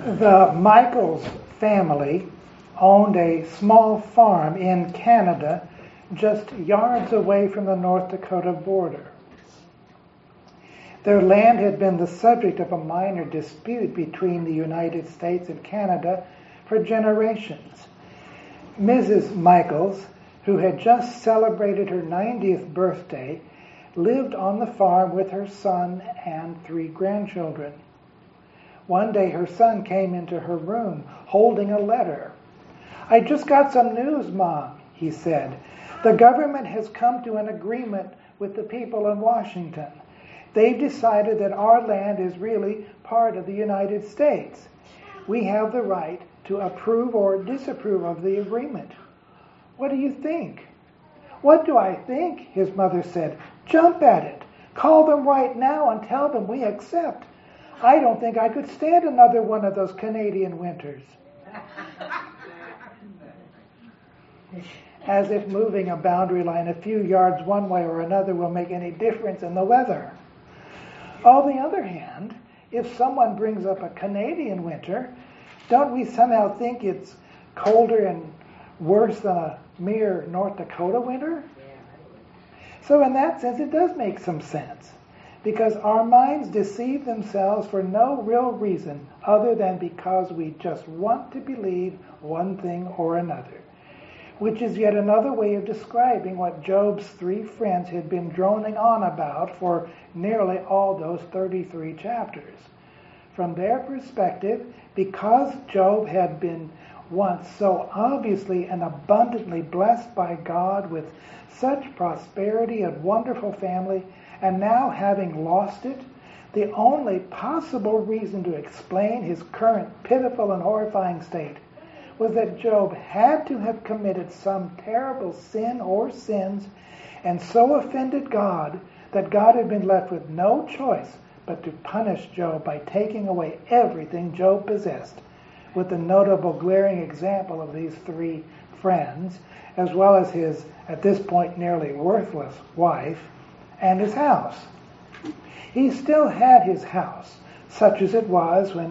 The Michaels family owned a small farm in Canada just yards away from the North Dakota border. Their land had been the subject of a minor dispute between the United States and Canada for generations. Mrs. Michaels, who had just celebrated her 90th birthday, lived on the farm with her son and 3 grandchildren. One day her son came into her room holding a letter. "I just got some news, Mom," he said. "The government has come to an agreement with the people in Washington. They've decided that our land is really part of the United States. We have the right to approve or disapprove of the agreement. What do you think?" "What do I think?" his mother said. "Jump at it. Call them right now and tell them we accept. I don't think I could stand another one of those Canadian winters." As if moving a boundary line a few yards one way or another will make any difference in the weather. On the other hand, if someone brings up a Canadian winter, don't we somehow think it's colder and worse than a mere North Dakota winter? So in that sense, it does make some sense, because our minds deceive themselves for no real reason other than because we just want to believe one thing or another, which is yet another way of describing what Job's 3 friends had been droning on about for nearly all those 33 chapters. From their perspective, because Job had been once so obviously and abundantly blessed by God with such prosperity and wonderful family, and now having lost it, the only possible reason to explain his current pitiful and horrifying state was that Job had to have committed some terrible sin or sins and so offended God that God had been left with no choice but to punish Job by taking away everything Job possessed, with the notable glaring example of these 3 friends, as well as his, at this point, nearly worthless wife and his house. He still had his house, such as it was when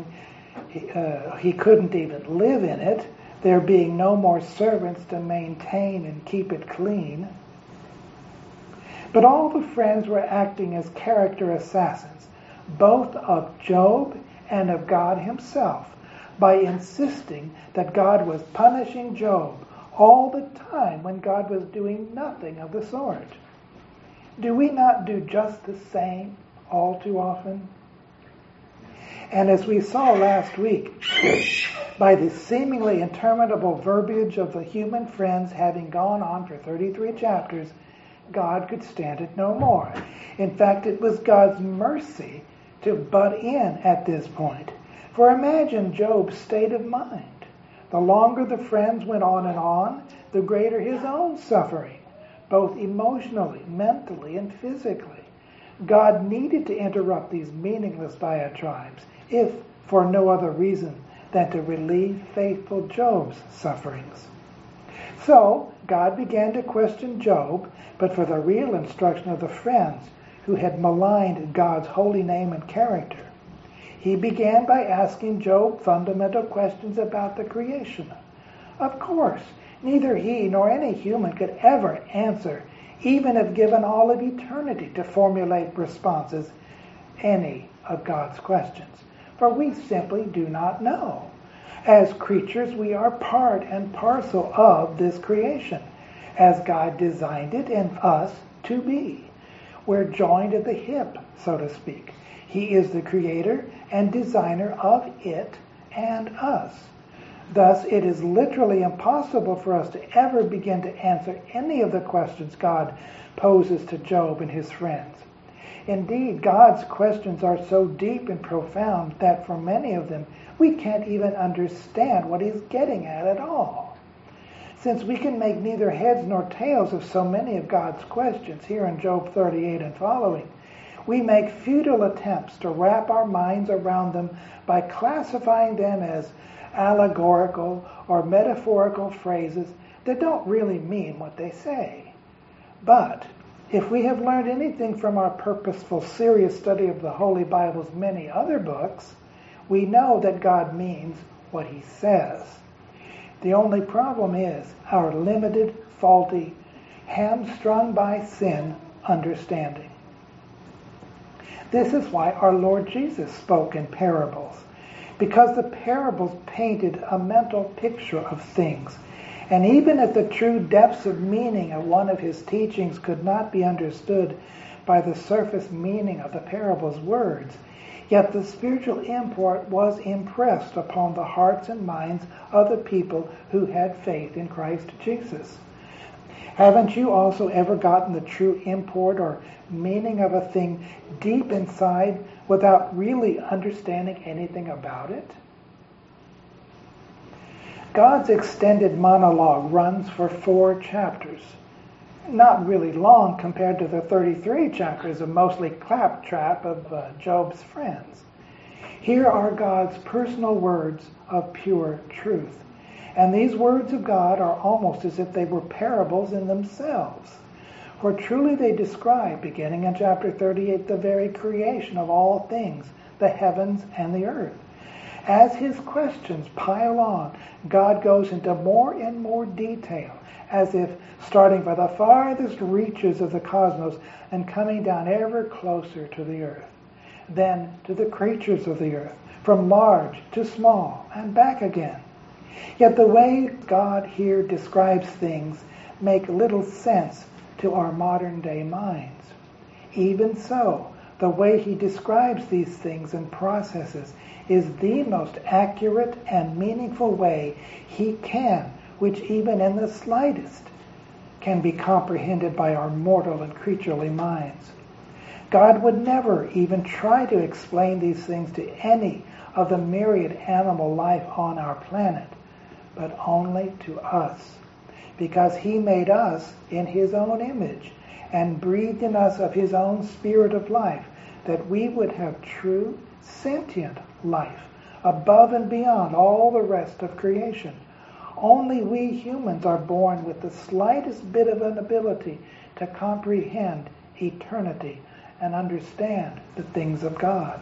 he couldn't even live in it, there being no more servants to maintain and keep it clean. But all the friends were acting as character assassins, both of Job and of God himself, by insisting that God was punishing Job all the time when God was doing nothing of the sort. Do we not do just the same all too often? And as we saw last week, by the seemingly interminable verbiage of the human friends having gone on for 33 chapters, God could stand it no more. In fact, it was God's mercy to butt in at this point. For imagine Job's state of mind. The longer the friends went on, the greater his own suffering, both emotionally, mentally, and physically. God needed to interrupt these meaningless diatribes, if for no other reason than to relieve faithful Job's sufferings. So God began to question Job, but for the real instruction of the friends who had maligned God's holy name and character. He began by asking Job fundamental questions about the creation. Of course, neither he nor any human could ever answer, even if given all of eternity to formulate responses, any of God's questions. For we simply do not know. As creatures, we are part and parcel of this creation, as God designed it and us to be. We're joined at the hip, so to speak. He is the creator and designer of it and us. Thus, it is literally impossible for us to ever begin to answer any of the questions God poses to Job and his friends. Indeed, God's questions are so deep and profound that for many of them, we can't even understand what he's getting at all. Since we can make neither heads nor tails of so many of God's questions here in Job 38 and following, we make futile attempts to wrap our minds around them by classifying them as allegorical or metaphorical phrases that don't really mean what they say. But if we have learned anything from our purposeful, serious study of the Holy Bible's many other books, We know that God means what he says. The only problem is our limited, faulty, hamstrung by sin understanding. This is why our Lord Jesus spoke in parables, because the parables painted a mental picture of things. And even if the true depths of meaning of one of his teachings could not be understood by the surface meaning of the parable's words, yet the spiritual import was impressed upon the hearts and minds of the people who had faith in Christ Jesus. Haven't you also ever gotten the true import or meaning of a thing deep inside without really understanding anything about it? God's extended monologue runs for 4 chapters. Not really long compared to the 33 chapters of mostly claptrap of Job's friends. Here are God's personal words of pure truth. And these words of God are almost as if they were parables in themselves. For truly they describe, beginning in chapter 38, the very creation of all things, the heavens and the earth. As his questions pile on, God goes into more and more detail, as if starting from the farthest reaches of the cosmos and coming down ever closer to the earth, then to the creatures of the earth, from large to small and back again. Yet the way God here describes things make little sense to our modern day minds. Even so, the way he describes these things and processes is the most accurate and meaningful way he can, which even in the slightest can be comprehended by our mortal and creaturely minds. God would never even try to explain these things to any of the myriad animal life on our planet, but only to us, because he made us in his own image and breathed in us of his own spirit of life, that we would have true, sentient life above and beyond all the rest of creation. Only we humans are born with the slightest bit of an ability to comprehend eternity and understand the things of God.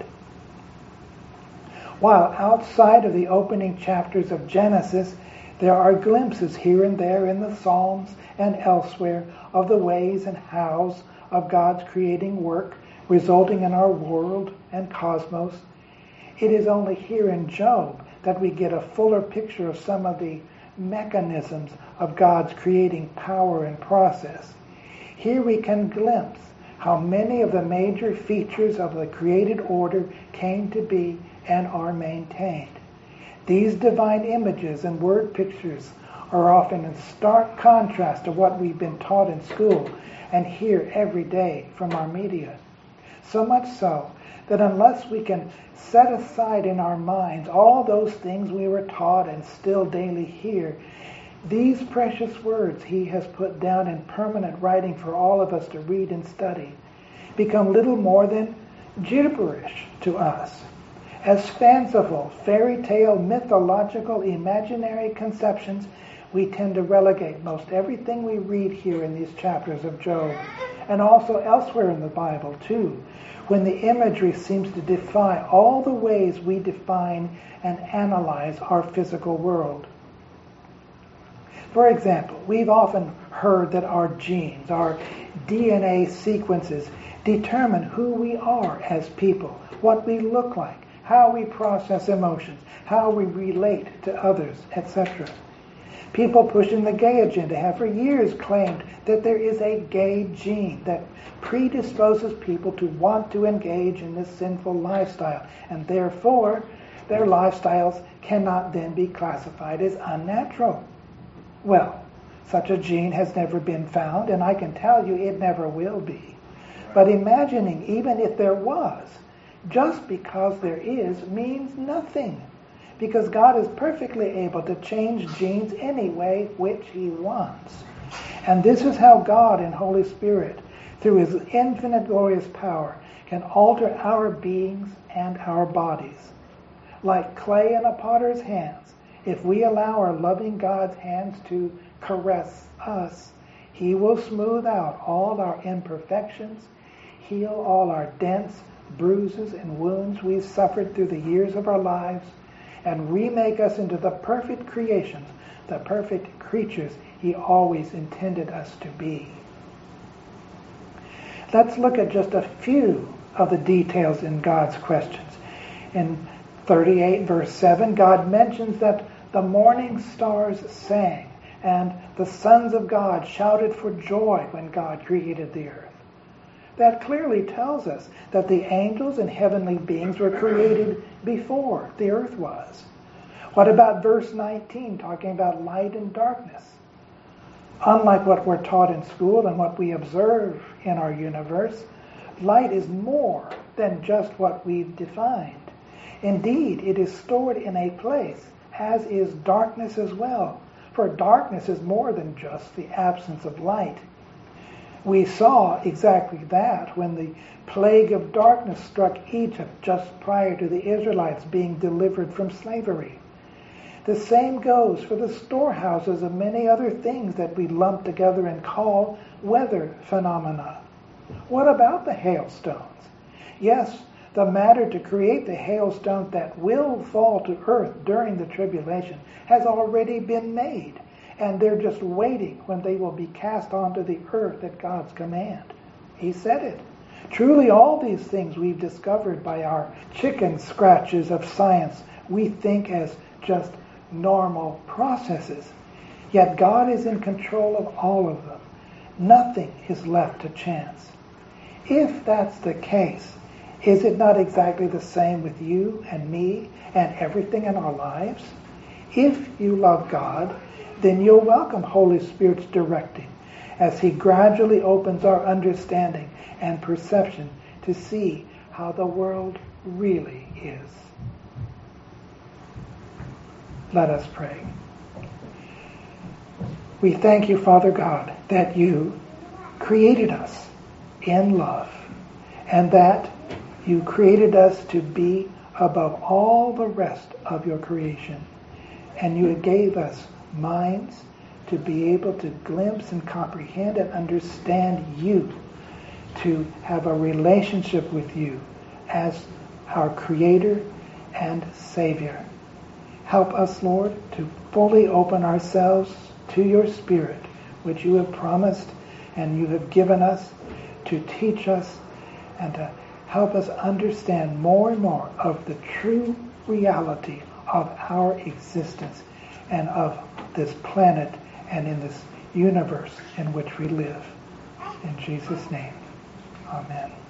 While outside of the opening chapters of Genesis, there are glimpses here and there in the Psalms and elsewhere of the ways and hows of God's creating work, resulting in our world and cosmos. It is only here in Job that we get a fuller picture of some of the mechanisms of God's creating power and process. Here we can glimpse how many of the major features of the created order came to be and are maintained. These divine images and word pictures are often in stark contrast to what we've been taught in school and hear every day from our media. So much so that unless we can set aside in our minds all those things we were taught and still daily hear, these precious words he has put down in permanent writing for all of us to read and study become little more than gibberish to us. As fanciful, fairy tale, mythological, imaginary conceptions, we tend to relegate most everything we read here in these chapters of Job, and also elsewhere in the Bible too, when the imagery seems to defy all the ways we define and analyze our physical world. For example, we've often heard that our genes, our DNA sequences, determine who we are as people, what we look like, how we process emotions, how we relate to others, etc. People pushing the gay agenda have for years claimed that there is a gay gene that predisposes people to want to engage in this sinful lifestyle, and therefore their lifestyles cannot then be classified as unnatural. Well, such a gene has never been found, and I can tell you it never will be. But imagining even if there was, just because there is means nothing, because God is perfectly able to change genes any way which he wants. And this is how God and Holy Spirit, through his infinite glorious power, can alter our beings and our bodies. Like clay in a potter's hands, if we allow our loving God's hands to caress us, he will smooth out all our imperfections, heal all our dents, bruises and wounds we've suffered through the years of our lives and remake us into the perfect creations, the perfect creatures he always intended us to be. Let's look at just a few of the details in God's questions. In 38 verse 7, God mentions that the morning stars sang and the sons of God shouted for joy when God created the earth. That clearly tells us that the angels and heavenly beings were created before the earth was. What about verse 19, talking about light and darkness? Unlike what we're taught in school and what we observe in our universe, light is more than just what we've defined. Indeed, it is stored in a place, as is darkness as well. For darkness is more than just the absence of light. We saw exactly that when the plague of darkness struck Egypt just prior to the Israelites being delivered from slavery. The same goes for the storehouses of many other things that we lump together and call weather phenomena. What about the hailstones? Yes, the matter to create the hailstones that will fall to earth during the tribulation has already been made, and they're just waiting when they will be cast onto the earth at God's command. He said it. Truly, all these things we've discovered by our chicken scratches of science, we think as just normal processes. Yet God is in control of all of them. Nothing is left to chance. If that's the case, is it not exactly the same with you and me and everything in our lives? If you love God, then you'll welcome Holy Spirit's directing as he gradually opens our understanding and perception to see how the world really is. Let us pray. We thank you, Father God, that you created us in love and that you created us to be above all the rest of your creation. And you gave us minds to be able to glimpse and comprehend and understand you, to have a relationship with you as our Creator and Savior. Help us, Lord, to fully open ourselves to your Spirit, which you have promised and you have given us to teach us and to help us understand more and more of the true reality of our existence and of this planet and in this universe in which we live. In Jesus' name, amen.